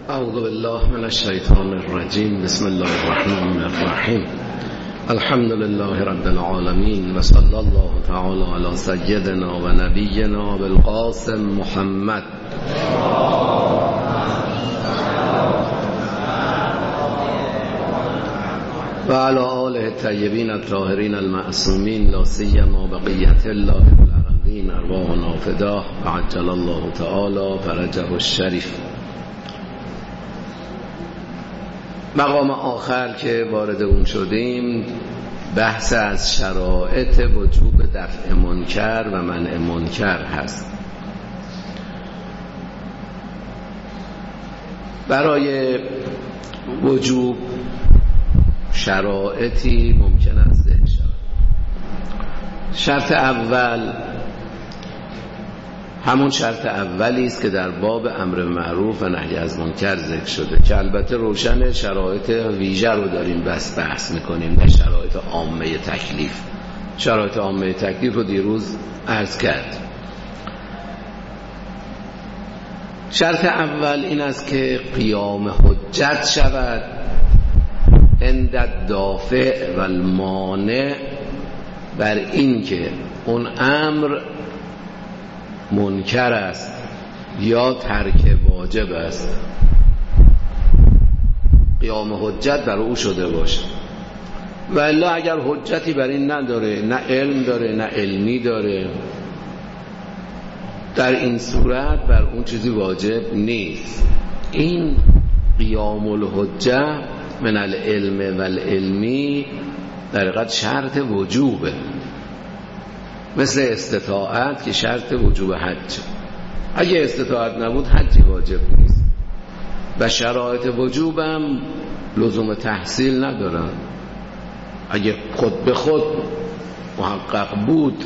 اعوذ بالله من الشیطان الرجیم. بسم الله الرحمن الرحیم. الحمد لله رب العالمین و صلی الله تعالی علی سیدنا و نبینا بالقاسم محمد و علی آله الطیبین الطاهرین المعصومین لا سیما بقیة الله الارضین ارواحنا فداه و عجل الله تعالی فرجه الشریف. مقام آخر که وارد اون شدیم بحث از شرایط وجوب دفع منکر و منع منکر هست. برای وجوب شرایطی ممکن است ذکر شود. شرط اول همون شرط اولی است که در باب امر معروف و نهی از منکر ذکر شده که البته روشن شرایط ویژه رو داریم بحث میکنیم، نه شرایط عامه تکلیف. شرایط عامه تکلیف رو دیروز عرض کرد. شرط اول این است که قیام حجت شود عند الدافع و المانع بر این که اون امر منکر است یا ترک واجب است. قیام حجت بر او شده باشه. و الا اگر حجتی بر این نداره، نه علم داره نه علمی داره، در این صورت بر اون چیزی واجب نیست. این قیام الحجه من العلم و العلمی در حقیقت شرط وجوبه، مثل استطاعت که شرط وجوب حج. اگه استطاعت نبود حجی واجب نیست. و شرایط وجوبم لزوم تحصیل ندارن. اگه خود به خود محقق بود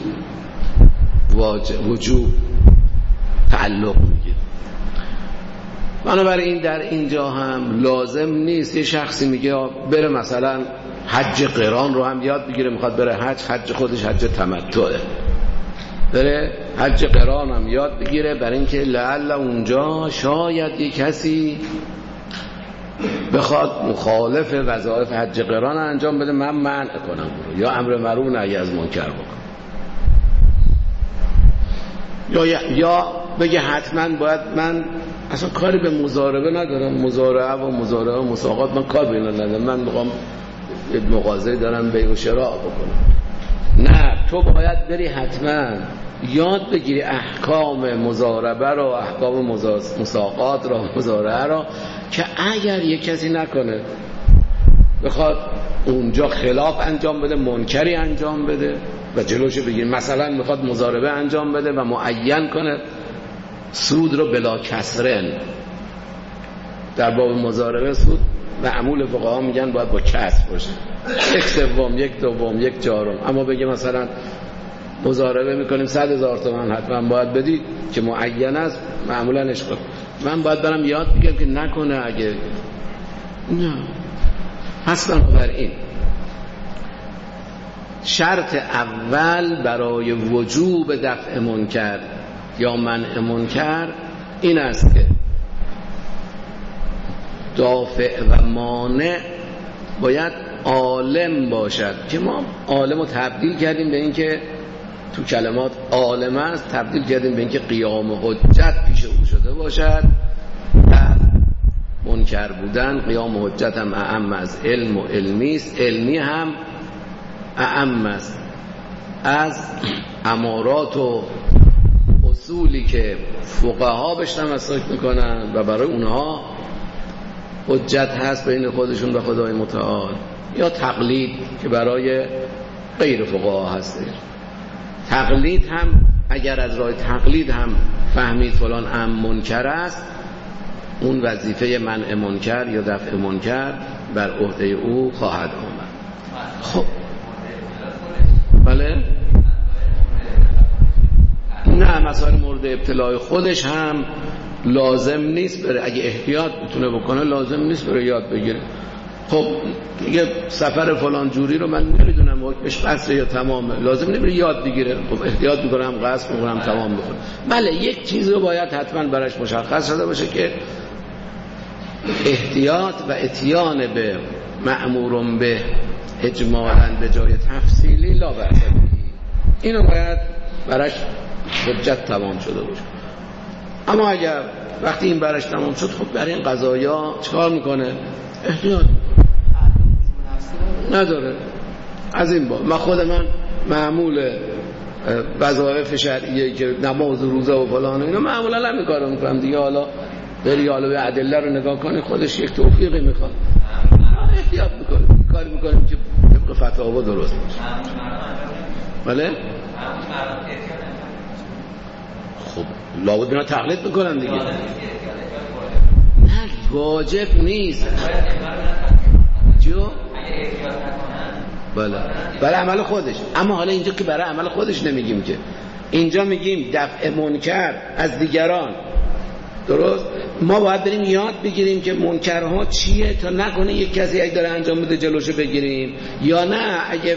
وجوب تعلق میگیره. بنابراین در اینجا هم لازم نیست یه شخصی میگه بره مثلا حج قران رو هم یاد بگیره، میخواد بره حج خودش حج تمتعه، بره حج قران هم یاد بگیره برای اینکه لعل اونجا شاید یک کسی بخواد مخالف وظایف حج قران انجام بده، من منع کنم برو، یا امر معروف نهی از منکر بکن، یا بگه حتما باید من اصلا کاری به مضاربه ندارم، مضارعه و مساقات من کار بینا ندارم، من میخوام مغازه دارم بیع و شراء بکنم. نه، تو باید بری حتما یاد بگیری احکام مضاربه رو، احکام مساقات رو، مضارعه رو، که اگر یک کسی نکنه بخواد اونجا خلاف انجام بده، منکری انجام بده و جلوشو بگیری. مثلا میخواد مضاربه انجام بده و معین کنه سود رو بلا کسرن. در باب مضاربه سود معمول فقها میگن باید با کسر باشه، 1/3 1/2 1/4. اما بگه مثلا مضاربه میکنیم 100,000 تومان حتما باید بدی که معین است، معمولا اشکال من باید برم یاد بگم که نکنه. اگه نه پس بنابراین شرط اول برای وجوب دفع منکر یا منع منکر این است که دافع و مانع باید عالم باشد، که ما عالم رو تبدیل کردیم به این که تو کلمات عالم است، تبدیل کردیم به این که قیام حجت پیش او شده باشد. در منکر بودن قیام حجت هم اعم از علم و علمی است، علمی هم اعم است از امارات و اصولی که فقها بهش تمسک میکنن و برای اونها حجت هست بین خودشون و خدای متعال، یا تقلید که برای غیر فقها هست. تقلید هم اگر از راه تقلید هم فهمید فلان منکر است، اون وظیفه منع منکر یا دفع منکر بر عهده او خواهد آمد. خب بله، نه مسائل مورد ابتلاع خودش هم لازم نیست بره، اگه احتیاط بتونه بکنه لازم نیست بره یاد بگیره. خب یه سفر فلان جوری رو من نمیدونم حکمش قصر یا تمامه، لازم نمیره یاد بگیره. خب احتیاط میکنم قصر میکنم تمام بکنم. بله یک چیز رو باید حتما براش مشخص شده باشه که احتیاط و اتیان به مأمور به اجمالاً به جای تفصیلی لا بأس به. اینو باید براش حجت تمام شده باشه. اما اگر وقتی این براش تمام شد، خب برای این قضایا چکار میکنه؟ احتیاط نداره. از این با من خود من معمول وظایف شرعیه که نماز و روزه و فلان اینا معمولا همین کارو میکنم دیگه. حالا بری حالا به ادله رو نگاه کنی، خودش یک توفیقی میخواد، احتیاط میکنه، کاری میکنیم که طبق فتاوا درست باشه. بله خب لابد اینا تقلید میکنن دیگه. نه واجب نیست جو بله برای عمل خودش. اما حالا اینجا که برای عمل خودش نمیگیم، که اینجا میگیم دفع منکر از دیگران. درست؟ ما باید بریم یاد بگیریم که منکرها چیه، تا نکنه یک کسی اگه داره انجام بده جلوشو بگیریم، یا نه اگه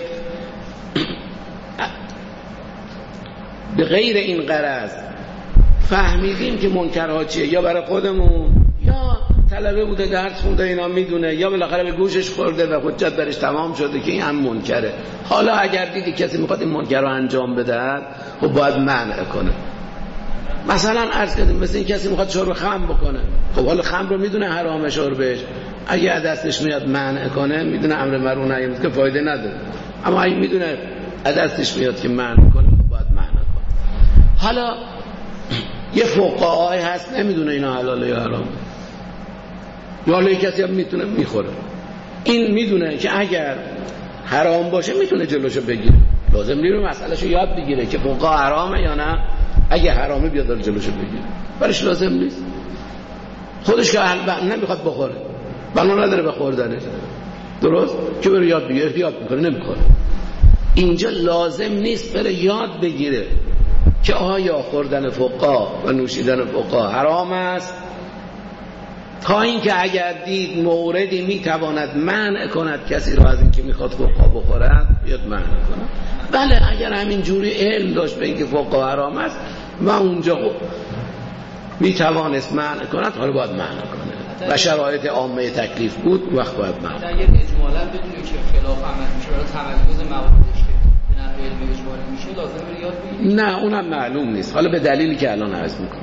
به غیر این غرض فهمیدیم که منکرها چیه، یا برای خودمون، یا طلبه بوده درس خونده اینا میدونه، یا بالاخره به گوشش خورده و حجت برش تمام شده که این هم منکره. حالا اگر دیدی کسی میخواد این منکر رو انجام بده، خب باید منع کنه. مثلا عرض کردیم مثل این کسی میخواد شرب خمر بکنه، خب حالا خمر رو میدونه حرامه شربش، اگه دستش میاد منع کنه، میدونه امر معروف نهی منکر که فایده نداره. اما اگه میدونه دستش میاد که منع کنه، باید منع کنه. حالا یه فقهایی هست نمیدونه اینا حلاله یا حرامه، یا حالا کسی هم میتونه میخوره، این میدونه که اگر حرام باشه میتونه جلوشو بگیره، لازم نیست مسئلهشو یاد بگیره که فقها حرامه یا نه، اگه حرامه بیاد داره جلوشو بگیره، برش لازم نیست. خودش که نمیخواد بخوره، بنا نداره به خوردنش، درست که بره یاد بگیره، احتیاط میکنه نمیخوره. اینجا لازم نیست بره یاد بگیره که آیا خوردن فقها و نوشیدن فقها حرام است، تا اینکه اگر دید موردی میتواند منع کند کسی را از اینکه میخواد فقها بخورد، بیاد منع کند. بله اگر همین جوری علم داشت به اینکه فقها حرام است و اونجا میتوانست منع کند، حالا باید منع کنه و شرایط عامه تکلیف بود، وقت باید منع. اگر اجمالا بدونی که خلاف عمل میشه برای تمایز مواردش که به نحو علمی اجمالی میشه، لازم بری یاد بگیری؟ نه اونم معلوم نیست. حالا به دلیلی که الان عرض میکنم.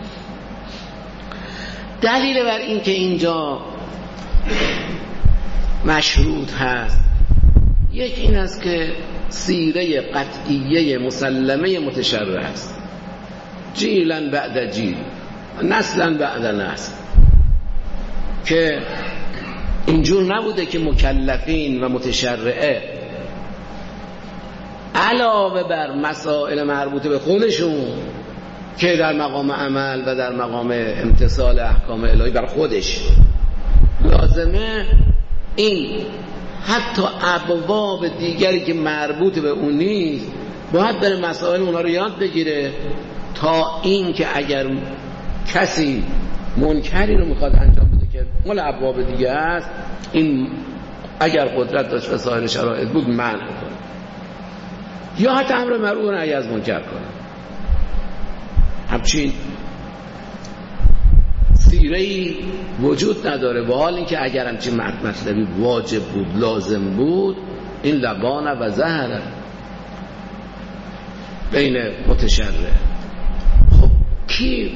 دلیل بر این که اینجا مشروط هست، یک این است که سیره قطعیه مسلمه متشرع است، جیلا بعد جیل، نسلا بعد نسل، که اینجور نبوده که مکلفین و متشرعه علاوه بر مسائل مربوطه به خودشون که در مقام عمل و در مقام امتثال احکام الهی بر خودش لازمه، این حتی ابواب دیگری که مربوط به اون نیست باید بره مسائل اونا رو یاد بگیره، تا این که اگر کسی منکری رو میخواد انجام بده که مال ابواب دیگه است، این اگر قدرت داشت و سایر شرایط بود منع کنه، یا حتی امر معروف و نهی از منکر کنه. همچین سیره‌ای وجود نداره. و حال اینکه اگر همچین مطلبی واجب بود، لازم بود، این لبان و زهر بین متشرع. خب کی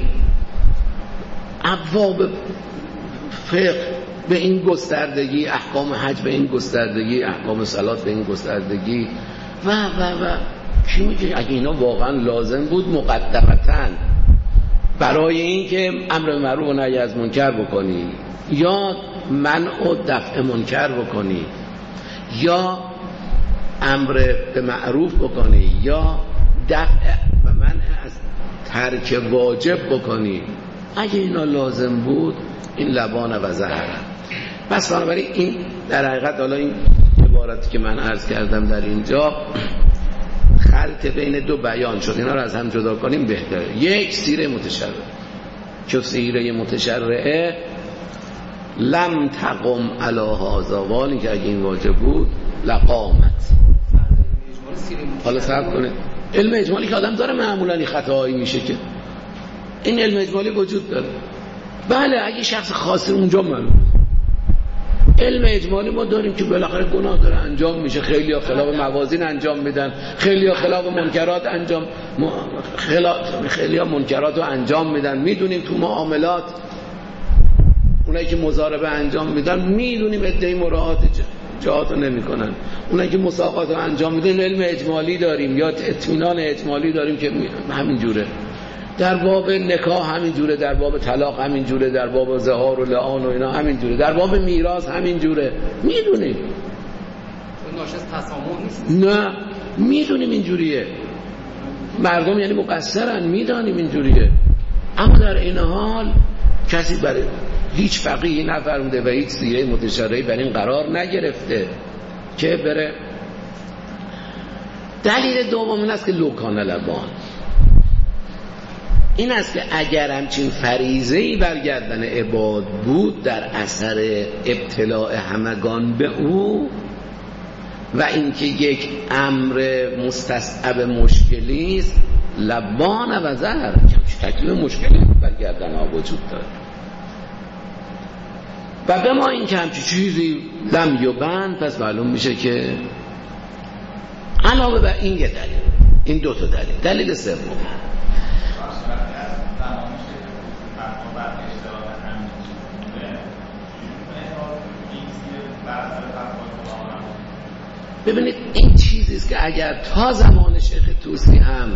ابواب فقه به این گستردگی، احکام حج به این گستردگی، احکام صلات به این گستردگی و کی میگه اگه اینا واقعا لازم بود مقدمتاً برای این که امر معروف و نهی از منکر بکنی، یا منع و دفع منکر بکنی، یا امر به معروف بکنی، یا دفع و منع از ترک واجب بکنی، اگه اینا لازم بود این لبان و زهر. پس بنابراین این در حقیقت، حالا این عبارتی که من عرض کردم در اینجا خلط بین دو بیان شد، اینا رو از هم جدا کنیم بهتره. یک سیره متشرع، که سیره متشرعه لم تقم علی هذا، والی که اگه این واجب بود لقامت. حالا صبر کنید، علم اجمالی که آدم داره معمولا این خطاهایی میشه، که این علم اجمالی وجود داره. بله اگه شخص خاصی اونجا معلوم علم اجمالی ما داریم که بالاخره گناه داره انجام میشه، خیلی ها خلاف موازین انجام میدن، خیلی ها خلاف منکرات خیلی ها منکرات رو انجام میدن. میدونیم تو معاملات اونایی که مضاربه انجام میدن میدونیم ادعای مراعات جهات رو نمی کنن. اونایی که مساقات رو انجام میدن علم اجمالی داریم یا اطمینان اجمالی داریم که همین جوره. در باب نکاح همین جوره، در باب طلاق همین جوره، در باب زهار و لعان و اینا همین جوره، در باب میراث همین جوره. میدونیم ناشی از تسامح نیست. نه میدونیم اینجوریه. مردم یعنی مقصرن، میدانیم اینجوریه. اما در این حال کسی برای هیچ فقیهی نفرموده و هیچ سیره متشرعی بر این قرار نگرفته که بره. دلیل دوم این است که لوکان لبان، این است که اگر همچین فریضه‌ای برگردن عباد بود در اثر ابتلاع همگان به او و اینکه یک امر مستصعب مشکلی است، لبان و زهر تکلیف مشکلی برگردن ها وجود داره. و به ما این که همچین چیزی لم یبند، پس معلوم میشه که علاوه بر این یه دلیل، این دو تا دلیل. دلیل سوم ببینید، این چیزی است که اگر تا زمان شیخ طوسی هم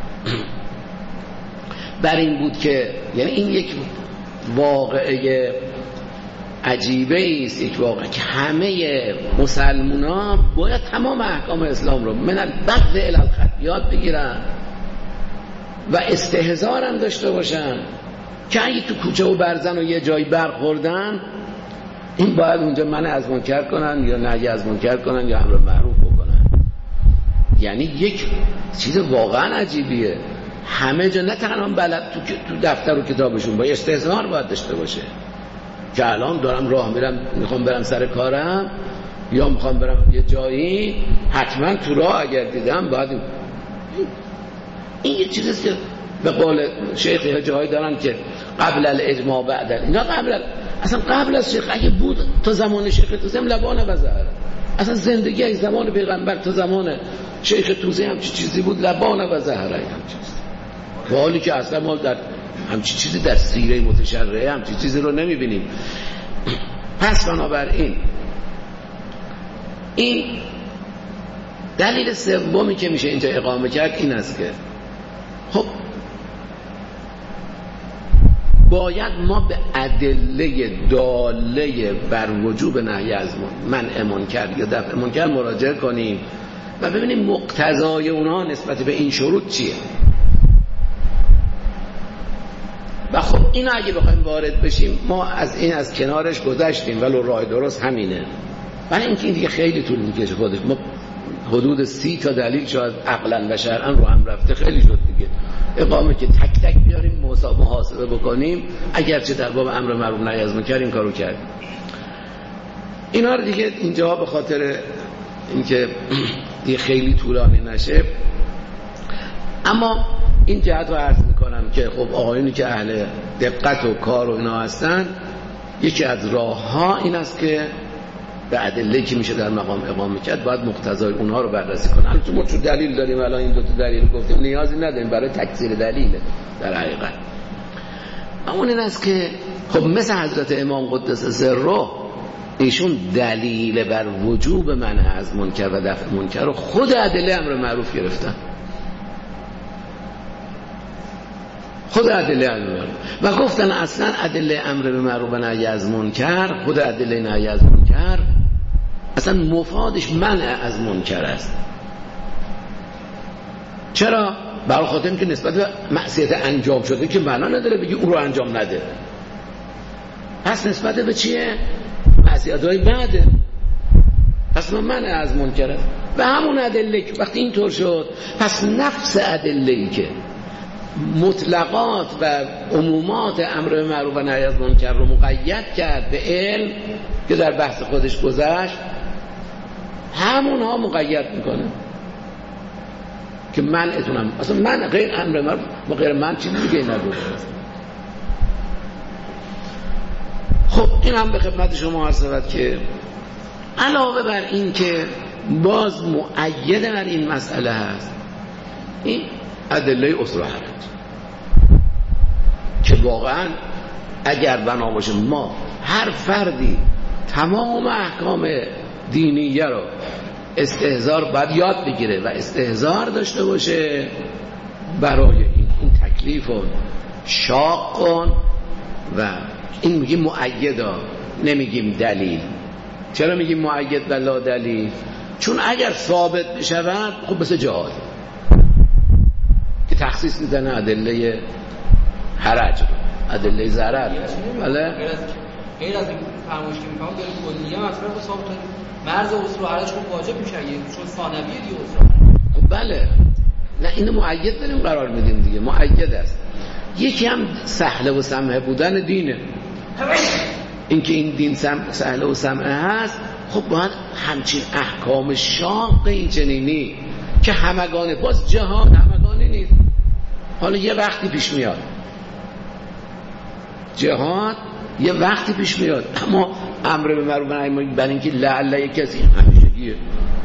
بر این بود که یعنی این یک واقعه عجیبه است، یک واقعه که همه مسلمان‌ها باید تمام احکام اسلام رو من البدء الی الختم یاد بگیرن و استحضار هم داشته باشن که اگه تو کوچه و برزن و یه جایی برخوردن این باید اونجا منع از منکر کنن یا نهی از منکر کنن یا امر معروف بکنن. یعنی یک چیز واقعا عجیبیه. همه جا نه تنها بلد تو دفتر و کتابشون با استحضار باید داشته باشه که الان دارم راه میرم میخوام برم سر کارم یا میخوام برم یه جایی، حتما تو راه اگر دیدم باید این یه چیزیست که به قول شیخ جایی دارن که قبل الاجماع بعد اینا اصلا قبل از شیخ اگه بود تا زمان شیخ توسی هم لبان و زهر، اصلا زندگی از زمان پیغمبر تا زمان شیخ توسی هم چیزی بود لبان و زهر. هم چیز که حالی که اصلا ما در همچی چیزی در سیره متشرعه همچی چیزی رو نمیبینیم. پس بنابراین این دلیل سومی که میشه اینجا اقامه کرد این است که خب باید ما به ادله داله بر وجوب نهی از منع منکر یا دفع منکر مراجعه کنیم و ببینیم مقتضای اونها نسبت به این شروط چیه. و خب این اگه بخوایم وارد بشیم ما از کنارش گذشتیم ولو راه درست همینه. ولی اینکه این دیگه خیلی طول میکشه خودش. ما حدود 30 تا دلیل شاید عقلا و شرعا رو هم رفته خیلی شد دیگه. اقامه که تک تک بیاریم محاسبه بکنیم، اگرچه در باب امر معروف نهی از منکر این کارو کردیم. اینا رو دیگه اینجا به خاطر اینکه دیگه خیلی طولانی نشه، اما این جهت رو عرض میکنم که خب آقایونی که اهل دقت و کار و اینا هستن، یکی از راه ها این است که به ادله که میشه در مقام اقامه کرد باید مقتضای اونها رو بررسی کنن. البته ما چون دلیل داریم الان این دو تا دلیل گفتیم نیازی نداریم برای تکثیر دلیل در حقیقت. اما این است که خب مثل حضرت امام قدس سره ایشون دلیل بر وجوب منع از منکر و دفع منکر رو خود ادله امر معروف گرفتن، خود ادله امر معروف و گفتن اصلا ادله امر به معروف و نهی از منکر، خود ادله نهی از منکر اصلا مفادش منع از منکر است. چرا؟ برای خاطر اینکه نسبت به معصیت انجام شده که معنا نداره بگی اون رو انجام نده. پس نسبت به چیه؟ معصیت‌های بعده. پس منع از منکر است. و همون ادله که وقتی اینطور شد، پس نفس ادله‌ای که مطلقات و عمومات امر به معروف و نهی از منکر رو مقید کرد به علم که در بحث خودش گذشت، همونها مقید میکنه که منعتونم اصلا من غیر امر معروف و غیر من چیزی دیگه نبود. خب این هم به خدمت شما عرض شود که علاوه بر این که باز مؤید بر این مسئله هست این ادله اصل و حرج که واقعا اگر بنا باشه ما هر فردی تمام احکام دینیه رو استحضار باید یاد بگیره و استحضار داشته باشه برای این تکلیف رو شاق کن و این میگیم مؤیدا نمیگیم دلیل. چرا میگیم مؤید بلا دلیل؟ چون اگر ثابت بشود خب مثل جهاد که تخصیص میزنه ادله حرج ادله ضرر. بله غیر از این فرمایش که میفهمم داره کلیه مطلب ثابت مرز اصل و حرج خب واجب میشه چون ثانویه دیگه اصل. خب بله نه اینو مؤید داریم قرار میدیم دیگه مؤید است. یکی هم سهل و سمح بودن دینه. اینکه این دین سهل و سمح هست خب باید همچین احکام شاق این چنینی که همگانه باز جهاد همگانه نیست. حالا یه وقتی پیش میاد جهاد یه وقتی پیش میاد اما امر به معروف و نهی عنی برای اینکه لعل کسی همیشگیه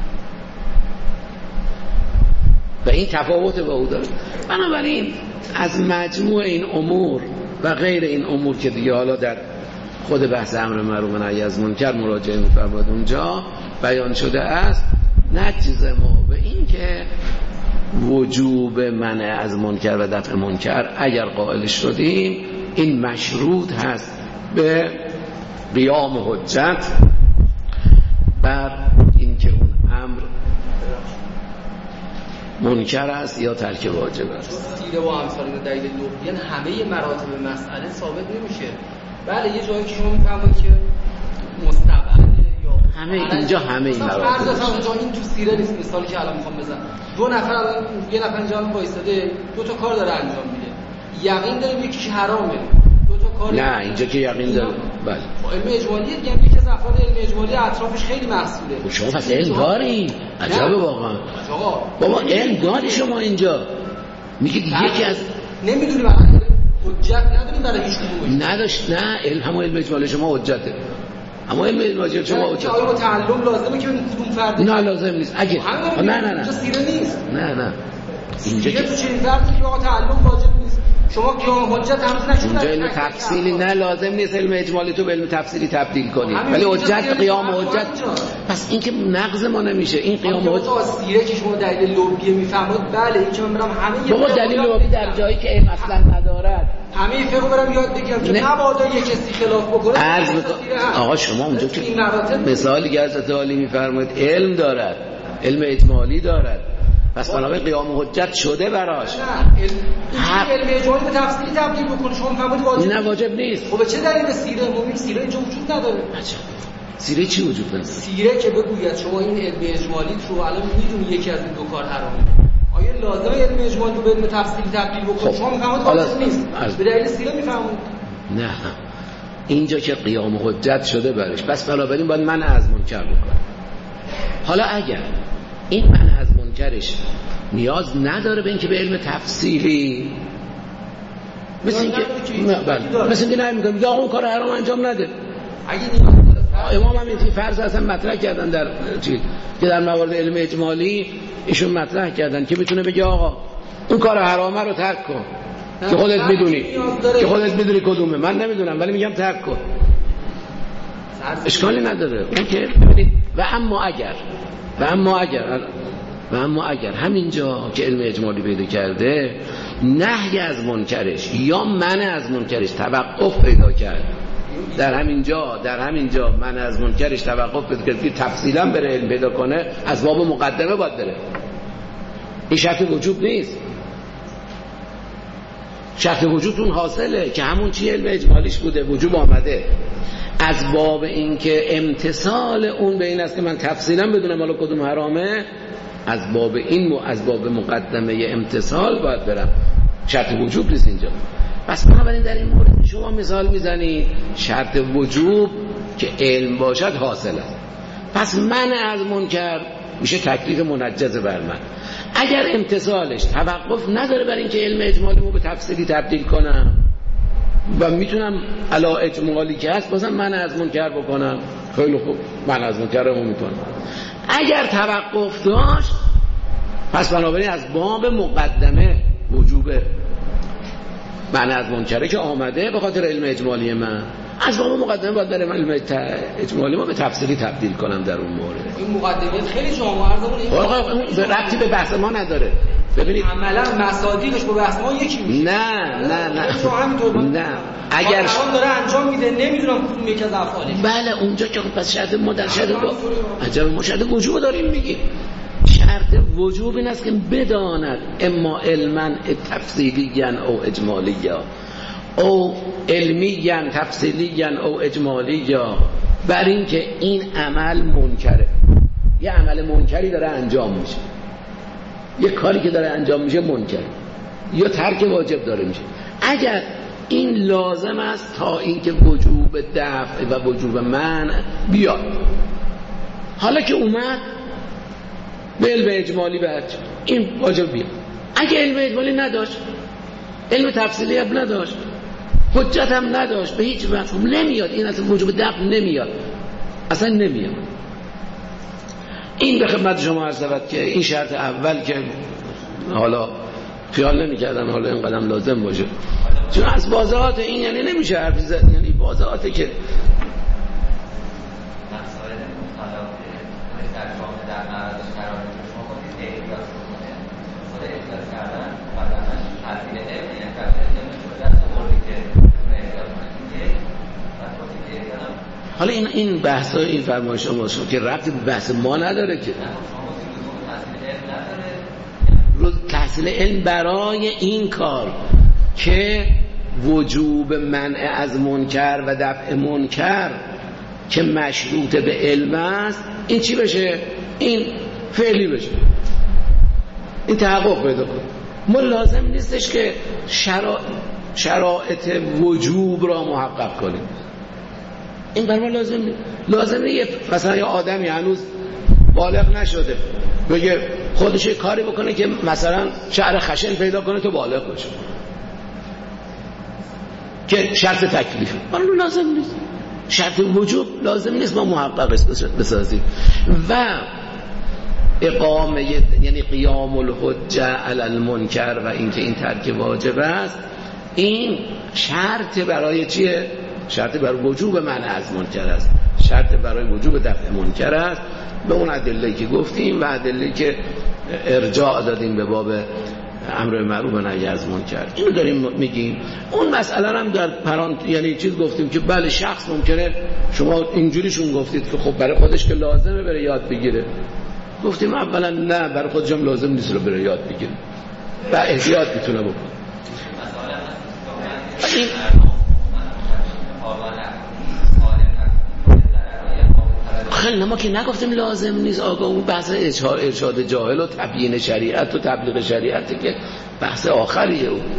و این تفاوت با او داره. بنابراین از مجموع این امور و غیر این امور که دیگه حالا در خود بحث امر معروف و نهی از منکر مراجعه می‌فرمایید اونجا بیان شده است نتیجه ما به این که وجوب منع از منکر و دفع منکر اگر قائل شدیم این مشروط هست به قیام حجت بر اینکه اون امر منکر است یا ترک واجب است. سیره و امثال دلیل لغوی همه مراتب مسئله ثابت نمیشه. بله یه جایی که شما میفهمید که مستبعد یا همه اینجا همه این مراتب مثلا این تو سیره نیست. مثالی که الان میخوام بزنم دو نفر الان یه نفر اینجا وایساده دو تا کار داره انجام میده یقین داره یکیش حرامه دو تا کار نه اینجا که یقین داره. بله علم اجمالی دیگه یکی از افراد علم اجمالی اطرافش خیلی محصوله. شما پس علم داری عجبه واقعا بابا علم داری شما اینجا میگید یکی از نمیدونی برای حجت نداریم برای هیچ کدوم نداشت نه علم همون علم اجمالی شما حجته اما علم اجمالی شما حجته. آیا با تعلم لازمه که کدوم فرد نه لازم نیست اگه نه اینجا سیره نیست نه اینجا که تو چنین فردی که آقا تعلم واجب نیست شما قیام حجت هم نشون اونجا علم تفصیلی نه لازم نیست علم اجمالی تو به علم تفصیلی تبدیل کنی ولی حجت قیام حجت پس این که نقض ما نمیشه این قیام حجت سیره که شما دلیل لغوی میفهمید بله این که من برام همه بابا دلیل لغوی در جایی که علم اصلا ندارد همه فقه برام یاد بگیرم که مبادا یک کسی خلاف بکنه آقا شما اونجا که مثالی که حضرت علی میفرمایید علم دارد علم اجمالی دارد پس بنابراین قیام حجت شده براش. نه علم اجمالی به تفصیلی تبدیل بکنه شما فهمید واجب نه واجب نیست. خب چه دلیل سیره مومن سیره اینجا وجود نداره. سیره چی وجود نداره؟ سیره که بگوید شما این علم اجمالی رو الان میدونی یکی از این دو کار حرامه آیا لازمه علم اجمالی رو به علم تفصیلی تبدیل بکنه؟ شما میفهمید واجب نیست به دلیل سیره میفهمید. نه اینجا که قیام حجت شده برش پس بنابراین باید منع از منکر بکنه. حالا اگر این منع از منکرش نیاز نداره به اینکه به علم تفصیلی مثل اینکه نمیگم میگه آقا اون کار حرام انجام نده اگه نیاز داره امام هم این فرض اصلا مطرح کردن در چی که در موارد علم اجمالی ایشون مطرح کردن که میتونه بگه آقا اون کار حرامه رو ترک کن که خودت میدونی که خودت میدونی کدومه من نمیدونم ولی میگم ترک کن اشکالی نداره اون که ببینید و اما اگر همینجا که علم اجمالی پیدا کرده نهی از منکرش یا منع از منکرش توقف پیدا کرد در همینجا منع از منکرش توقف پیدا کرد که تفصیلا بره علم پیدا کنه از باب مقدمه باید بره این شرط وجوب نیست شرط وجود اون حاصله که همون چی علم اجمالیش بوده وجوب آمده از باب این که امتصال اون به این است که من تفصیلا بدونم حالا کدوم حرامه از باب مقدمه امتصال باید برم شرط وجوب نیست اینجا پس بنابراین در این مورد شما مثال میزنید شرط وجوب که علم باشد حاصل است پس منع از منکر میشه تکلیف منجز بر من اگر امتصالش توقف نداره بر اینکه علم اجمالی رو به تفصیلی تبدیل کنم و میتونم علا اجمالی که هست بازم من از منکر بکنم. خیلی خوب، من از منکرمو میکنم. اگر توقف داشت پس بنابراین از باب مقدمه وجوب معنی از منکره که آمده به خاطر علم اجمالی من، از باب مقدمه باید برای علم اجمالی ما به تفسیری تبدیل کنم در اون مورد. این مقدمه خیلی جامعه عرضمون این ربطی به بحث ما نداره. ببینید عملا مصادیقش با بحث ما یکی میشه. نه اگر داره انجام میده نمیدونم کدوم یک از افعالش. بله اونجا که پس شرط ما در شرط عجب ما شرط وجوب داریم میگیم. شرط وجوب این است که بداند اما علما تفصیلیاً او اجمالیاً او علمیاً تفصیلیاً او اجمالیاً، بر این که این عمل منکره، یه عمل منکری داره انجام میشه، یه کاری که داره انجام میشه منکر یا ترک واجب داره میشه. اگر این لازم است تا اینکه وجوب دفع و وجوب منع بیاد، حالا که اومد به علم اجمالی به این واجب بیاد. اگه علم اجمالی نداشت، علم تفصیلی هم نداشت، حجت هم نداشت، به هیچ مفهوم نمیاد، این اصلا وجوب دفع نمیاد، اصلا نمیاد. این به خدمت شما عرض شود که این شرط اول که حالا خیال نمی‌کردم حالا این قدم لازم باشه، چون از واضحات این یعنی نمیشه حرف زد، یعنی واضحاته که حالا این بحثا این فرمایش شما که ربطی به بحث ما نداره که تحصیل علم برای این کار که وجوب منع از منکر و دفع منکر که مشروط به علم است، این چی بشه؟ این فعلی بشه، این تحقق پیدا کنه. ما لازم نیستش که شرایط وجوب را محقق کنیم، این برای ما لازم نیست. مثلا یه آدمی هنوز بالغ نشده بگه خودش یه کاری بکنه که مثلا شعر خشن پیدا کنه که بالغ بشه، که شرط تکلیفه، اون لازم نیست. شرط وجوب لازم نیست ما محقق بسازیم. و اقامه یعنی قیام الحجه علی المنکر و اینکه این ترک واجب است، این شرط برای چیه؟ شرط برای وجوب منع از منکر است، شرط برای وجوب دفع منکر است، به اون ادله‌ای که گفتیم و ادله‌ای که ارجاع دادیم به باب امر معروف و نهی از منکر. اینو داریم میگیم. اون مسئله هم در یعنی چیز گفتیم که بله شخص ممکنه شما اینجوریشون گفتید که خب برای خودش که لازمه بره یاد بگیره، گفتیم اولا نه، برای خودش هم لازم نیست رو بره یاد بگیره و احتیاط میتونه بکنه. این خیلی ما که نگفتیم لازم نیست آقا، اون بحث ارشاد جاهل و تبیین شریعت و تبلیغ شریعت که بحث آخریه. اون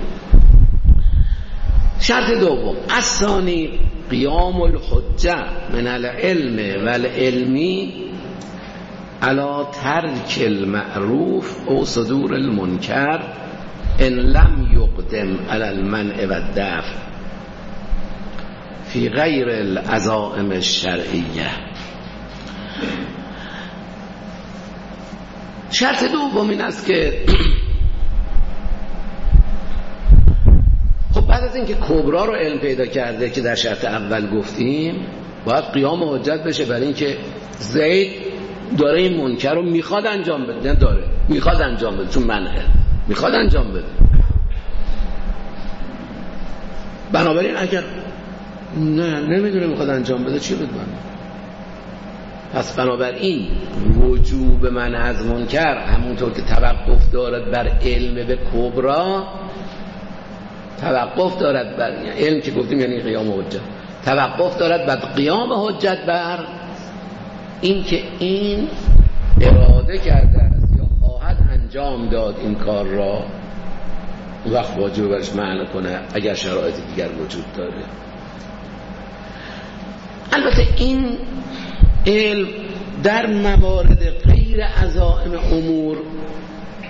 شرط دوم الثانی قیام الحجه من العلم والعلمی علی ترک المعروف او صدور المنکر ان لم یقدم علی المنع و الدفع فی غیر العزائم الشرعیه. شرط دوم این است که خب بعد از اینکه کبرا رو علم پیدا کرده که در شرط اول گفتیم، باید قیام حجت بشه برای اینکه زید داره این منکر رو میخواد انجام بده، نه داره میخواد انجام بده، چون منعه میخواد انجام بده. بنابراین اگر نمیدونه میخواد انجام بده چی بدونه؟ پس بنابراین وجوب منع از منکر همونطور که توقف دارد بر علم به کبرا، توقف دارد بر علم که گفتیم یعنی قیام حجت، توقف دارد بر قیام حجت بر این که این اراده کرده است یا خواهد انجام داد این کار را، اون وقت واجب برش معنی کنه اگر شرایط دیگر وجود داره. البته این علم در موارد غیر عزائم امور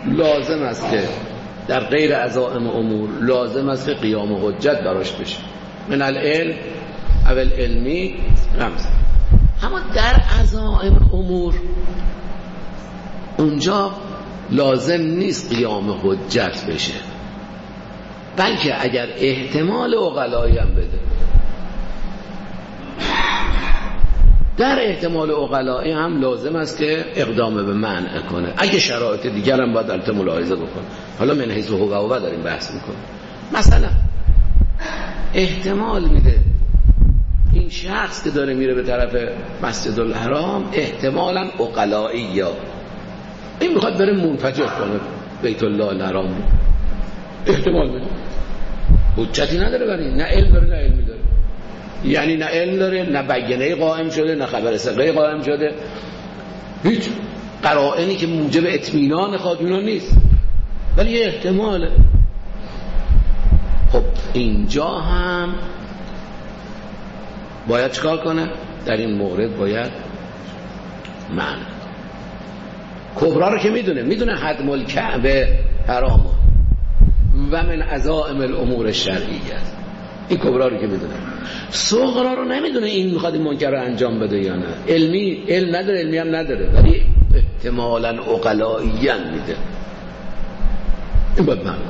لازم است که قیام حجت براش بشه. من العلم او العلمی رمز. اما در عزائم امور اونجا لازم نیست قیام حجت بشه، بلکه اگر احتمال عقلایی هم بده، در احتمال عقلایی هم لازم است که اقدام به منع کنه. اگه شرایط دیگر هم باید البته ملاحظه بکنه. حالا من حیث حقوق داریم بحث میکنیم. مثلا احتمال میده این شخص که داره میره به طرف مسجد الحرام احتمالاً عقلایی، یا این میخواد بره منفجر کنه بیت الله الحرام، احتمال میده، حجتی نداره برای نه علم داره نه علمی داره، یعنی نه علم داره نه بیانیه قائم شده نه خبر ثقه قائم شده، هیچ قرائنی که موجب اطمینان خاتون نیست، ولی یه احتماله. خب اینجا هم باید چکار کنه؟ در این مورد باید معنی کبرا رو که میدونه حتم الکعبه حرامه و من عزائم الامور شرعیه، این کبرا رو که میدونه. صغرا رو نمیدونه این میخواد این منکر رو انجام بده یا نه، علم نداره، علمی هم نداره، ولی احتمالاً عقلائیاً میده. این باید معنی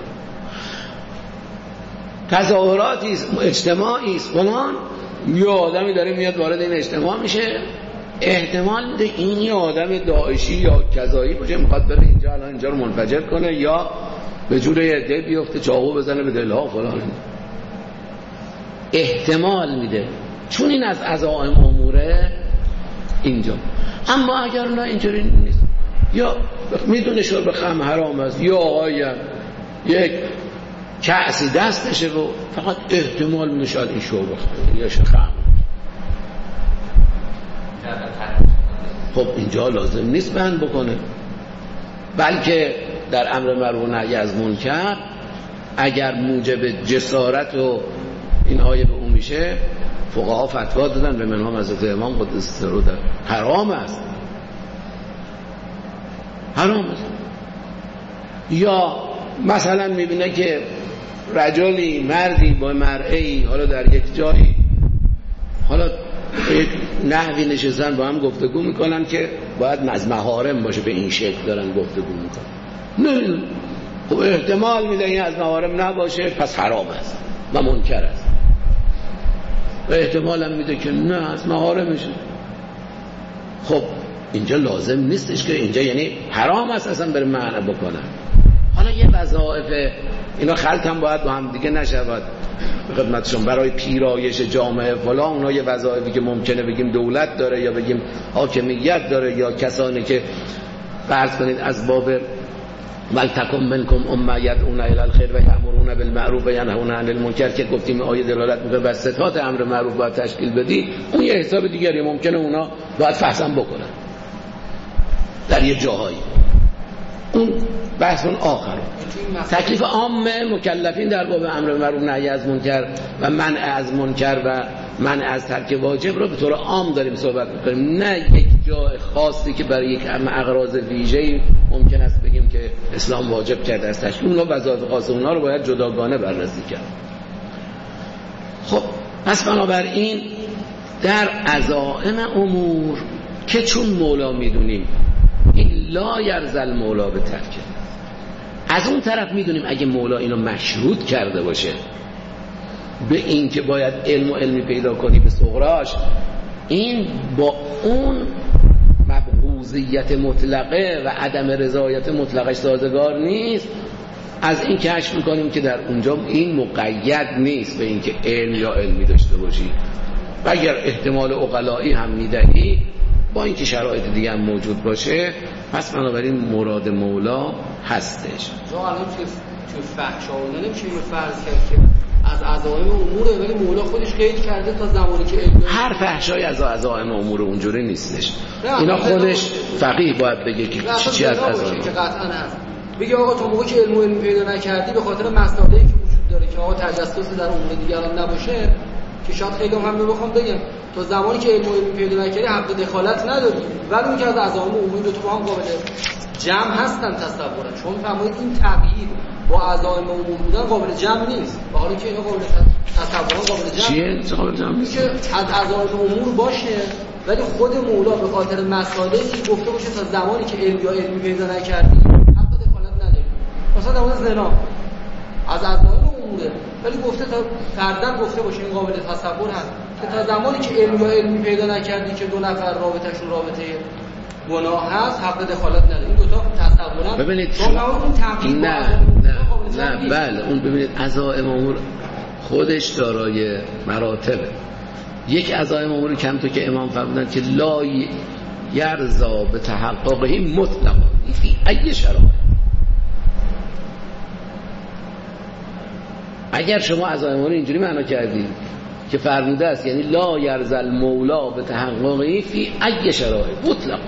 تظاهراتی اجتماعی است فلان، یه آدمی داره میاد وارد این اجتماع میشه، احتمال میده این یه آدم داعشی یا کذایی باشه، میخواد بره اینجا الان اینجا رو منفجر کنه یا به جور عده بیفته چاقو بزنه به دلها فلان. احتمال میده چون این از عزائم اموره اینجا. اما اگر نه اینجوری نیست، یا میدونه شرب خمر حرام است، یا آقایی یک کأسی دستشه و فقط احتمال میده شاید این شرب خمر یا خمر، خب اینجا لازم نیست بند بکنه، بلکه در امر معروف و نهی از منکر اگر موجب جسارت و اینهای به اون میشه، فقها فتوا دادن به منهم حضرت امام قدس سره در حرام است، حرام است. یا مثلا میبینه که رجلی مردی با مرئی حالا در یک جایی حالا یک نحوی نشستن با هم گفتگو میکنن که باید از محارم باشه، به این شکل دارن گفتگو میکنن، نه خب احتمال میده این از محارم نباشه پس حرام است و منکر است، و احتمال هم میده که نه از محارمشه. خب اینجا لازم نیستش که اینجا یعنی حرام است اصلا بره معنی بکنن. حالا یه وظایف اینا خلط هم باید با هم دیگه نشود خدمتشون برای پیرایش جامعه فلان، اونا یه وظایفی که ممکنه بگیم دولت داره یا بگیم حاکمیت داره یا کسانی که فرض کنید از باب ولتکن منکم امه یدعون الی الخیر و یأمرون بالمعروف و ینهون عن المنکر که گفتیم آیه دلالت میکنه بر ستات امر معروف باید تشکیل بدی، اون یه حساب دیگری ممکنه اونا باید فحصم بکنن در یه جاهایی، اون بحث اون آخره. تکلیف عام مکلفین در باب امر معروف نهی از منکر و منع از منکر و منع از ترک واجب رو به طور عام داریم صحبت می‌کنیم، نه یک جای خاصی که برای یک اغراض ویژه‌ای ممکن است بگیم که اسلام واجب کرده از تشکیل اونها، وظایف خاص اونها رو باید جداگانه بررسی کرد. خب پس بنابراین در عزائم امور که چون مولا میدونیم این لا یرزل مولا به ترکه، از اون طرف میدونیم اگه مولا اینو مشروط کرده باشه به این که باید علم و علمی پیدا کنی به صغراش، این با اون مبعوضیت مطلقه و عدم رضایت مطلقش سازگار نیست. از این کشف میکنیم که در اونجا این مقید نیست به این که علم یا علمی داشته باشی، و اگر احتمال عقلایی هم میدهی با اینکه شرایط دیگه هم موجود باشه، پس بنابراین مراد مولا هستش. الان تو فحشا نمیشه اینو فرض کرد که از عزائم اموره، ولی مولا خودش قید کرده تا زمانی که علم، هر فحشای از عزائم امور اونجوری نیستش، اینا خودش فقیه باید بگه که چی از عزائم که قطعا هست. بگی آقا تو موقعی که علم و علمی پیدا نکردی به خاطر مسائلی که وجود داره که آقا تجسس در امور دیگران نباشه، که شاید خیلی هم بخوام بگم تا زمانی که علم و علمی پیدا نکردی حق دخالت نداری، ولی اون که از عزائم امور دو تا با هم قابل جمع هستن تصورا، چون فرمودید این تغییر با عزائم امور بودن قابل جمع نیست، و حالا که اینا قابل تصور قابل جمع چیه قابل جمع نیست که از عزائم امور باشه، ولی خود مولا به خاطر مسائلی گفته باشه تا زمانی که علم یا علمی پیدا نکردی حق دخالت نداری. مثلا در مورد زنا از عزائم اموره، ولی گفته تا فرضاً گفته باشه این قابل تصور هست که تا زمانی که علم یا علمی پیدا نکردی که دو نفر رابطه‌شون رابطه گناه هست حق دخالت نداره. این دو تا تصورا ببینید نه بله اون ببینید عزائم امور خودش دارای مراتبه. یک عزائم امور کم تو که امام فرمودن که لا یرضا به تحققه مطلقا فی ای شرایط. اگر شما عزائم امور اینجوری معنا کردید که فرموده است یعنی لا یرضا المولا به تحققه فی ای شرایط مطلقا،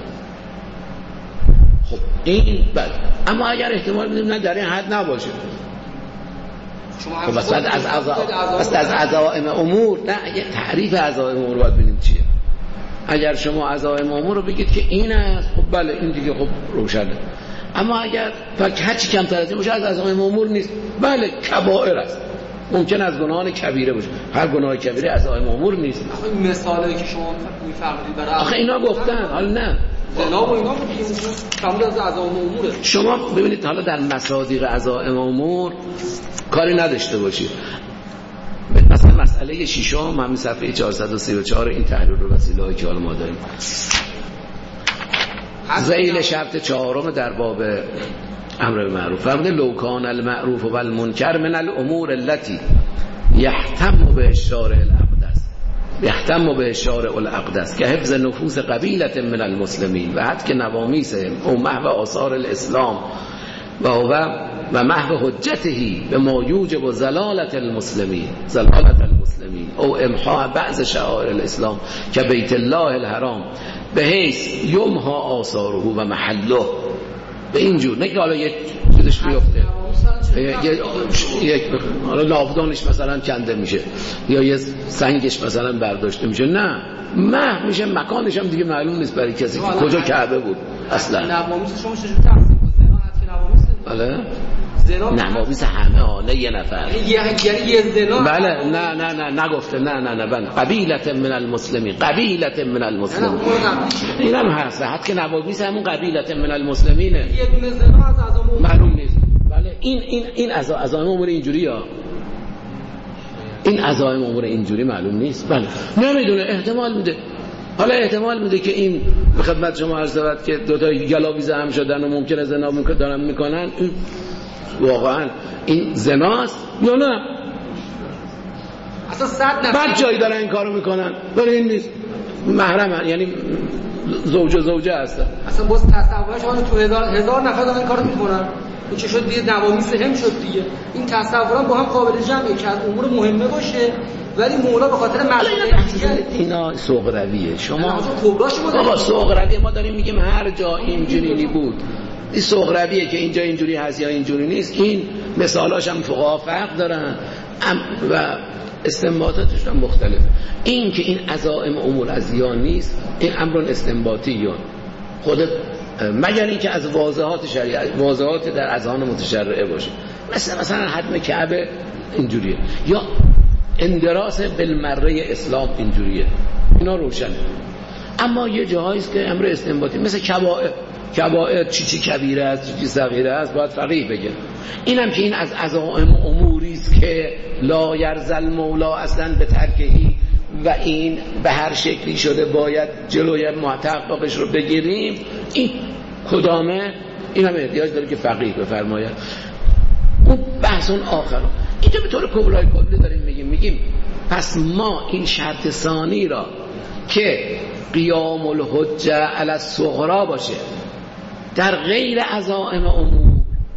خب این بله. اما اگر احتمال بدیم نه در این حد نباشه، خب بس از عزائم امور نه، اگه تعریف عزائم امور باید ببینیم چیه. اگر شما عزائم امور رو بگید که این است، خب بله این دیگه خب روشنه. اما اگر هرچی کمتر از این باشه از عزائم امور نیست، بله کبائر است، ممکن از گناهان کبیره باشه. هر گناه کبیره عزائم امور نیست. آخه این مثالی که شما میفرمایید برای آخه اینا گفتن، حالا نه زنا و اینا فهمید از عزائم اموره. شما ببینید حالا در مصادیق عزائم امور کاری نداشته باشید. مثلا مسئله ششم همین صفحه 434 این تحریر الوسیله‌ای که حالا ما داریم، ذیل شرط چهارم در باب امر بالمعروف فرموده لو کان المعروف و المنکر من الامور التي یحتم به الشارع الاقدس که حفظ نفوس قبیلت من المسلمین و حد که نوامیسهم او محو آثار الاسلام و محو حجتهی به ما یوجب زلالت المسلمین او امحاء بعض شعائر الاسلام که بیت الله الحرام به حیث یمحا آثاره و محله. به اینجور نه که حالا یک چیزش بیفته یک حالا ناودانش مثلا کنده میشه یا یه سنگش مثلا برداشته میشه، نه محو میشه، مکانش هم دیگه معلوم نیست برای کسی که کجا کعبه بود اصلا. نوامیس شما چجوری تقسیم کنید؟ زنا حد که نوامیس بله زنا نوامیس همه نه یه نفر یعنی یه زنا بله نه نگفته نه بله قبیلت من المسلمین اینم هست حد که نوامیس همون قبیلت من المسلمینه، یه دونه زنا از عزائم معلوم نیست. بله این عزائم امور اینجوری ها، این عزائم امور اینجوری معلوم نیست. بله نمیدونه، احتمال میده، حالا احتمال میده که این به خدمت شما عرض شود که دو تا گلاویز هم شدن و ممکنه زنا دارن میکنن، این واقعا این زناست یا نه؟ اصلا 100 نفر بعد جایی دارن این کارو میکنن ولی این نیست محرمن، یعنی زوجه هستن. اصلا باز تصورش آن تو هزار نفر دارن این کارو میکنن، این چه شد دیگه نوامیس هم شد دیگه. این تصورا با هم قابل جمعه که از امور مهمه باشه، ولی مولا به خاطر مسئله اینا سوق رویه. شما بابا سوق رویه ما داریم میگیم هر جا اینجوری بود، این سوق رویه که اینجا اینجوری هست یا اینجوری نیست. این مثالاش هم فقها فرق دارن و استنباطاتش هم مختلفه. این که این عزائم امور از یا نیست، این امر استنباطی یا خودت، مگر اینکه از واضحات شریعت، واضحات در اذهان متشرعه باشه، مثلا حتم کعبه اینجوریه یا اندراس بالمره اسلام اینجوریه، اینا روشنه. اما یه جاهایی است که امر استنباطی، مثل کبائر چی کبیره است چی صغیره است باید فقیه بگه. اینم که این از عزائم اموری است که لا یرزل مولا اصلا به ترکهی و این به هر شکلی شده باید جلوی محتققش رو بگیریم. این کدامه؟ این هم احتیاج داره که فقیه بفرماید. اون بحثون آخر اینجا به طور کبرای کلی داریم میگیم پس ما این شرط ثانی را که قیام الحجه علی الصغرا باشه در غیر عزائم امور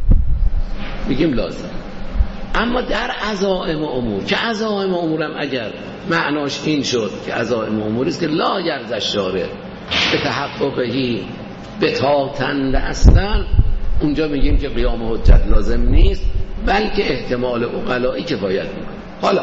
میگیم لازم، اما در عزائم امور که عزائم امورم اگر معناش این شد که عزائم اموری است که لا یرضی الشارع به تحققهی بتاتند اصلا، اونجا میگیم که قیام حجت لازم نیست بلکه احتمال عقلایی کفایت میکنه. حالا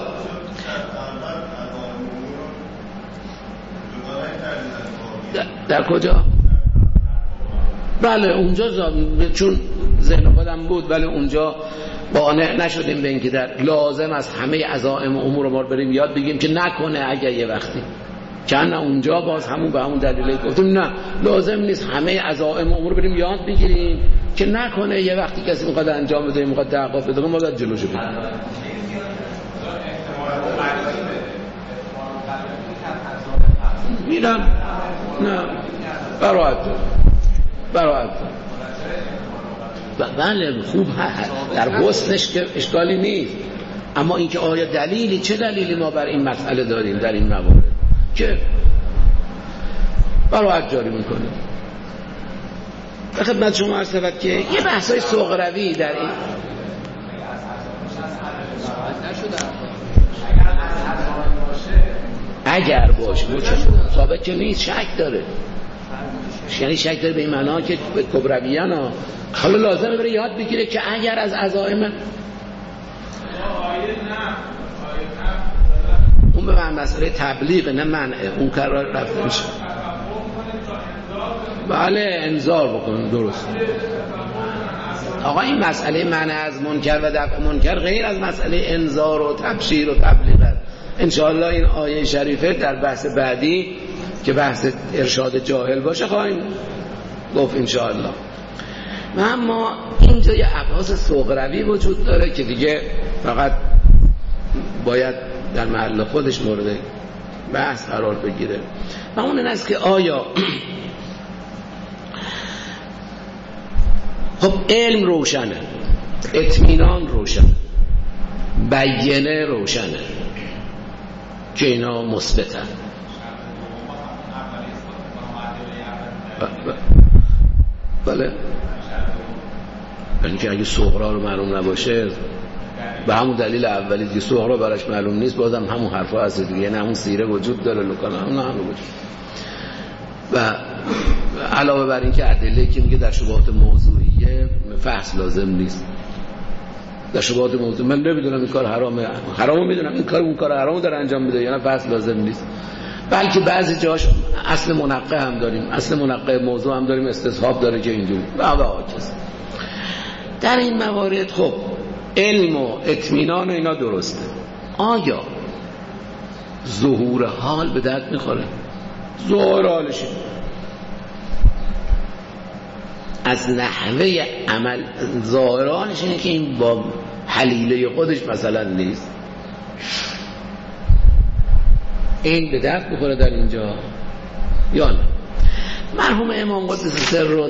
در کجا؟ بله اونجا چون ذهن خودم بود، ولی اونجا قانع نشدیم به اینکه در لازم از همه عزائم امور ما رو بریم یاد بگیم که نکنه اگه یه وقتی چند اونجا باز همون به همون دلیل گفتیم نه لازم نیست همه عزائم امور بریم یاد بگیریم که نکنه یه وقتی کسی میخواد انجام بده میخواد توقف بده ما باید جلوشو بگیریم. میرم نه براحت بله خوب در حسنش که اشکالی نیست، اما اینکه آیا دلیلی چه دلیلی ما بر این مسئله داریم در این موارد که براحت جاری میکنیم. به خدمت شما عرض شود که یه بحثای سغروی در این اگر باشه ثابت که نیست، شک داره، یعنی شک داره به این معنا که کبرویان ها حالا لازمه بره یاد بگیره که اگر از عزائم اون به من مسئله تبلیغ نه منعه، اون قرار رفت میشه. بله انذار بکنن درست. آقا این مسئله منع از منکر و دفع منکر غیر از مسئله انذار و تبشیر و تبلیغ است. انشاءالله این آیه شریفه در بحث بعدی که بحث ارشاد جاهل باشه خواهیم گفت انشاءالله. و اما اینجا یه ابحاث سغروی وجود داره که دیگه فقط باید در محل خودش مورد بحث قرار بگیره و اون این است که آیا خب علم روشنه، اطمینان روشنه، بیانه روشنه که اینا مثبتن. بله یعنی که اگه صغرا رو معلوم نباشه به همون دلیل اولی که صغرا براش معلوم نیست بازم همون حرفا هست دیگه، یعنی همون سیره وجود داره لکان همون وجود. و علاوه بر این که ادله که میگه در شبهات موضوعیه فحص لازم نیست. در شبهات موضوع من نمیدونم این کار حرامه، حرامو میدونم این کار اون کار حرامو داره انجام میده، یعنی فحص لازم نیست. بلکه بعضی جاش اصل منقه هم داریم، اصل منقه موضوع هم داریم، استصحاب داره که اینجوری در این موارد. خب علم و اطمینان و اینا درسته. آیا ظهور حال به درد میخوره؟ ظهور حالش از نحوه عمل ظاهر حالش اینه که این با حلیله خودش مثلا نیست، این به درد بخوره در اینجا یا نه؟ مرحوم امام قدس سر رو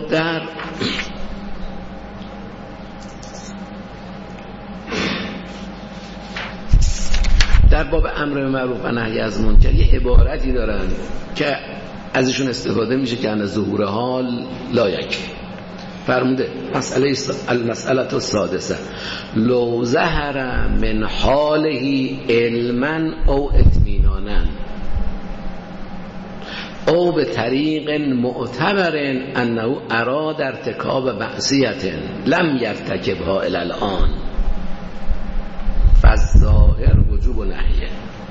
در باب امر معروف و نهی از منکر یه عبارتی دارن که ازشون استفاده میشه که ان ظهور حال لا یکفی. فرموده المسئله السادسه لو ظهر من حاله علما او اطمینانا او به طریق معتبر انه اراد ارتکاب معصیت لم یرتکبها الی الان فالظاهر وجوب و نهیه.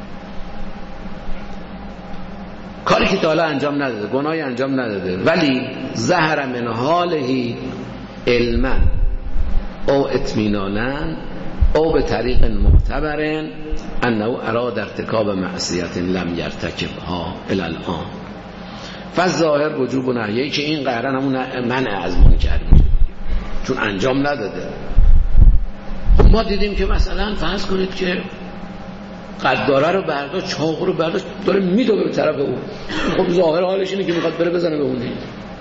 کاری که تا حالا انجام نداده، گناهی انجام نداده، ولی ظهر من حاله علما او اطمینانا او به طریق معتبر انه اراد ارتکاب معصیت لم یرتکبها الی الان فالظاهر وجوب و نهیه، که این قهرن همون منع از منکر میشه چون انجام نداده. ما دیدیم که مثلا فرض کنید که قداره رو برداشت، چاقو رو برداشت داره میدوه به طرف اون، خب ظاهر حالش اینه که میخواد بره بزنه به اون دیگه.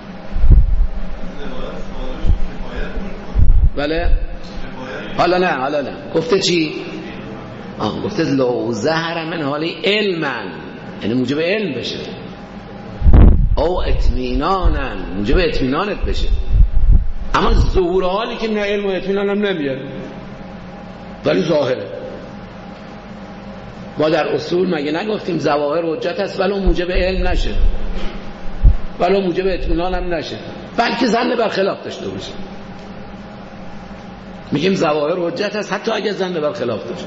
بله حالا نه گفته چی؟ گفته لو ظهر من حالی علما، یعنی موجب علم بشه، او اطمینانا موجب اطمینانت بشه. اما ظهور حالی که نه علم و اطمینان هم نمیاد ولی ظاهره. ما در اصول مگه نگفتیم ظواهر حجت است ولو موجب علم نشه، ولو موجب اطمینان هم نشه، بلکه ظن بر خلاف داشته باشه. میگیم ظواهر حجت است حتی اگه ظن بر خلاف داشته.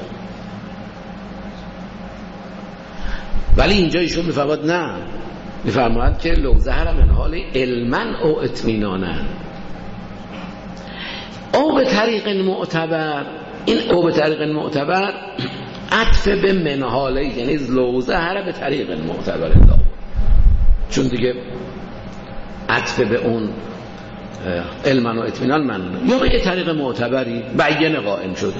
ولی اینجا ایشون میفرماد نه، میفرماد که لو ظهر من حال علما او اطمینانا او به طریق معتبر این او به طریق معتبر عطف به منحاله، یعنی لوزه هر به طریق معتبر دا، چون دیگه عطف به اون علما و اطمینان من یا به یه طریق معتبری بیان قائم شده.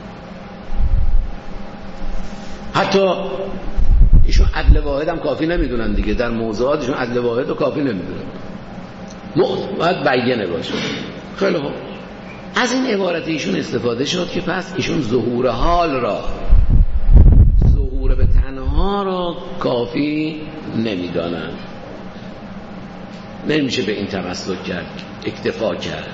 حتی ایشون عدل واحد هم کافی نمیدونن دیگه، در موضوعاتشون عدل واحد رو کافی نمیدونن، باید بیانه باشه. خیلی خوب، از این عبارت ایشون استفاده شد که پس ایشون ظهور حال را، ظهور به تنها را کافی نمیدانن، نمیشه به این تمسک کرد، اکتفا کرد.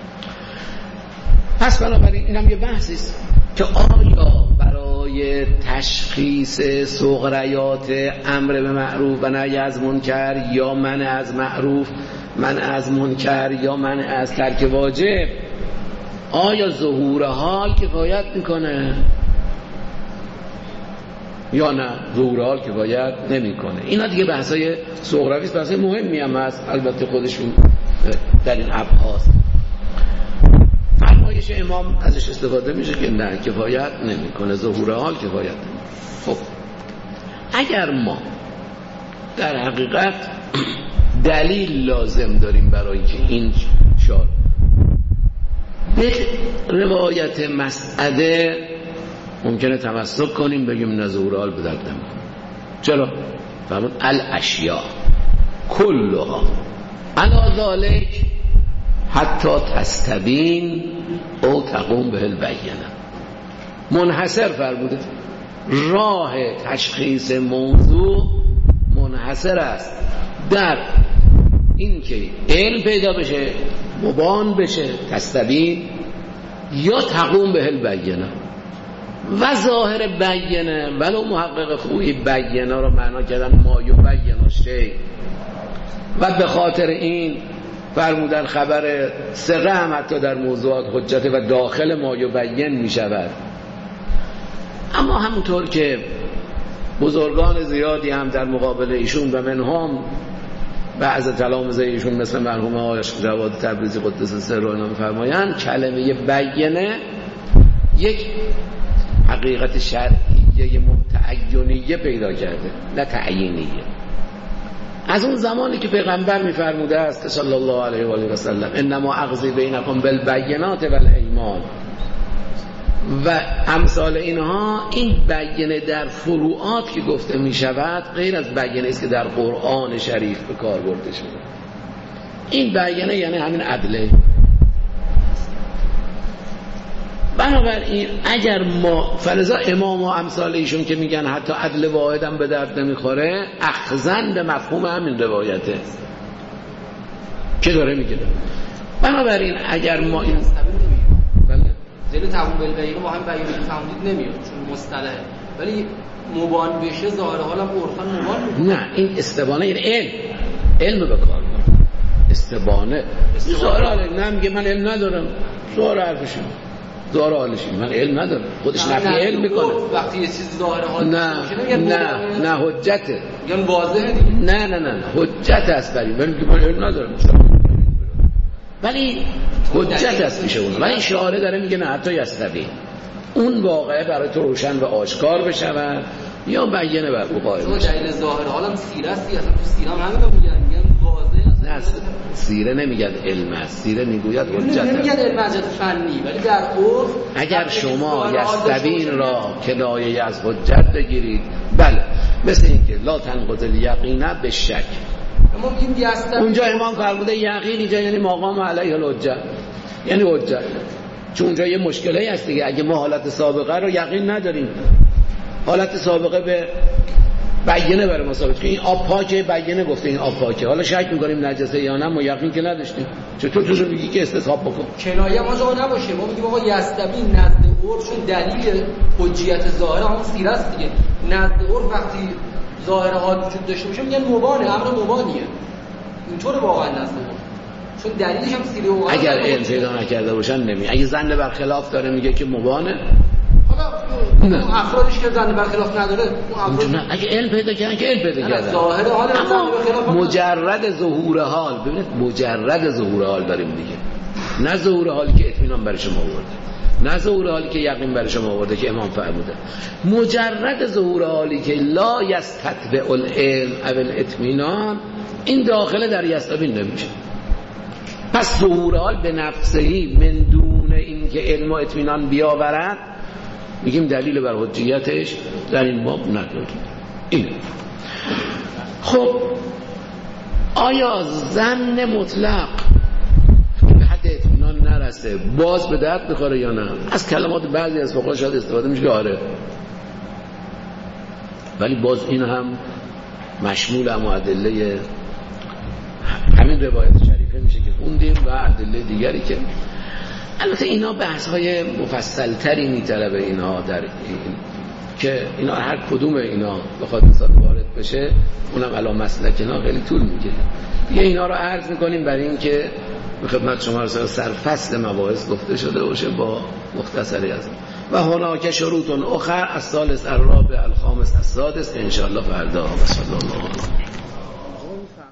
پس بنابراین اینم یه بحثی است که آیا برای تشخیص سغریات امر به معروف و نهی از منکر یا منع از معروف، منع از منکر یا منع از ترک واجب، آیا ظهور حال کفایت میکنه یا نه ظهور حال کفایت نمیکنه؟ اینا دیگه بحثای سغراوی است، بحثای مهمی هم هست البته خودشون در این ابحاث. فرمایش امام ازش استفاده میشه که نه کفایت نمیکنه، ظهور حال کفایت نمیکنه. خب اگر ما در حقیقت دلیل لازم داریم برای که این شار به روایت مسعده ممکنه تمسک کنیم بگیم نه ظهور حال به درد نمیکنه. چرا؟ فرمود الاشیاء کلها علی ذالک حتی تستبین او تقوم به البینه. منحصر فرموده، راه تشخیص موضوع منحصر است در این که علم پیدا بشه، مبان بشه، تستبین یا تقوم به البینه. و ظاهر بینه ولو محقق خوبی بینه رو معنا کردن ما یبین شیء، و به خاطر این فرمودن خبر ثقه هم حتی در موضوعات حجت و داخل ما یبین می شود. اما همونطور که بزرگان زیادی هم در مقابل ایشون و منهم بعض تلامذه ایشون مثل مرحوم آقای جواد تبریزی قدس سره اینا می‌فرمایند کلمه بینه یک حقیقت شرعیه متعینیه پیدا کرده نه تعیینیه. از اون زمانی که پیغمبر می‌فرموده است صلی الله علیه و آله و سلم انما اقضی بینکم بالبینات والایمان و امثال اینها، این بیانه در فروعات که گفته می شود غیر از بیانه است که در قرآن شریف به کار برده شده. این بیانه یعنی همین عدله. بنابراین اگر ما فلذا امام و امثال ایشون که میگن حتی عدل واحد هم به درد نمیخوره، اخذن به مفهوم همین روایته که داره میگه. بنابراین اگر ما این زیل تقوم بالبینه با هم بیانه فهمید نمیاد چون مصطلحه، ولی مبان بشه ظاهر حالم عرفا مبان میشه. نه این استبانه یعنی علم به کار برد. استبانه ظاهر حال نه میگه من علم ندارم، ظاهر حرفشون ظاهر حالشون من علم ندارم، خودش نفی علم میکنه. وقتی یه چیز ظاهر حال نه حجته، میگن واضحه دیگه. نه حجت است برای من میگه من علم ندارم، ولی حجت است میشه اون. ولی شعاره داره میگه نه حتی یستبین، اون واقعه برای تو روشن و آشکار بشود یا بیانه بر وقایع. تو دلیل ظاهر حالم سیره است، اصلا تو سیره هم همین میگن واضحه. نه سیره نمیگن علم است، سیره میگوید حجت است. نمیگن علم حجت فنی، ولی در عرف اگر شما یستبین را کنایه از حجت بگیرید، بله مثل اینکه لا تنقض الیقین بالشک. اونجا امام فرموده یقین اینجا یعنی مقام علیه الحجه، یعنی حجت. چون اونجا یه مشکلی هست دیگه، اگه ما حالت سابقه رو یقین نداریم، حالت سابقه به بیانه برای ما ثابت که این آب پاکه، بیانه گفته این آب پاکه، حالا شک می‌کنیم نجسه یا نه، ما یقین که نداشتیم. چطور تو میگی که استصحاب بکن؟ کنایه ما جا نباشه، ما میگیم آقا یستبین نزد عرف چون دلیل حجیت ظاهر همون سیره است دیگه. نزد عرف وقتی ظاهر حال وجود داشته باشه میگن مبانه، امر مبانیه. اینطور واقعا نزد عرف چون دلیلش هم سیره و اگر علم پیدا نکرده باشن نمی. اگه زن برخلاف داره میگه که مبانه، حالا افرادش که زن برخلاف نداره نه، اگه علم پیدا کردن که علم پیدا کردن ظاهر حال اما مجرد ظهور حال. ببینید مجرد ظهور حال داریم دیگه، نه ظهور حالی که اطمینان برای شما آورده. نه ظهور حالی که یقین بر شما آورده که امام فرموده. مجرد ظهور حالی که لا یستتبع العلم او الاطمینان، این داخل در یستبین نمیشه. پس ظهور حال به نفسهی من دون این که علم و اطمینان بیاورد، میگیم دلیل بر حجیتش در این باب نداریم. اینه. خب آیا ظن مطلق به حد اطمینان نرسه باز به درد بخوره یا نه؟ از کلمات بعضی از فقها شاید استفاده میشه که آره، ولی باز این هم مشمول هم ادله همین روایت شریفه میشه که خوندیم و ادله دیگری که البته اینا بحث های مفصل تری میطلبه اینها در این که اینا هر کدوم اینا بخواد مثلا وارد بشه اونم علا مسلکنا خیلی طول میگیره. دیگه اینا رو عرض میکنیم برای این که به خدمت شما سرفصل مباحث گفته شده باشه با مختصری از و هناک شروط اخر الثالث الرابع الخامس السادس ان شاء الله فردا و صلی الله علیه